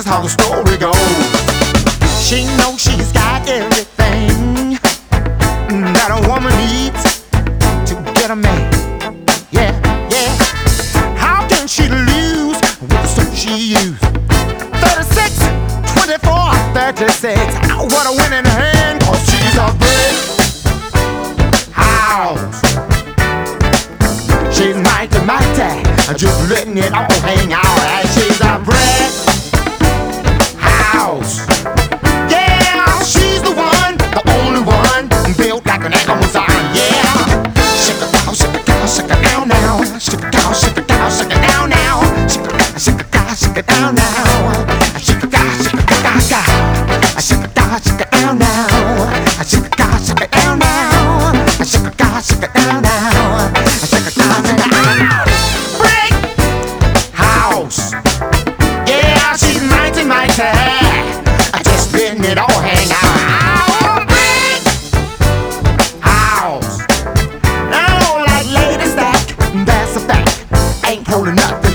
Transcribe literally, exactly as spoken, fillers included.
how the story goes. She knows she's got everything that a woman needs to get a man. Yeah, yeah. How can she lose with the stuff she used? thirty-six, twenty-four, thirty-six. What a winning hand, cause she's a brick house. She's mighty, mighty, just letting it all hang out. And she's a brick house. Yeah, she's the one, the only one, built like an Amazon. Yeah, shake it down, shake it down, shake it down now. Shake it down, shake it down, shake it down now. Shake it down, shake it down, shake it down now. Shake it down, shake it down, shake it down, shake it down now. Shake it down, shake it down now. Shake it down, shake it down now. Shake it down, shake it down. Brick house. Yeah, she's mighty, mighty. Just letting it all hang out. Brick house. Now, like lady stack, that's a fact. Ain't holding nothing.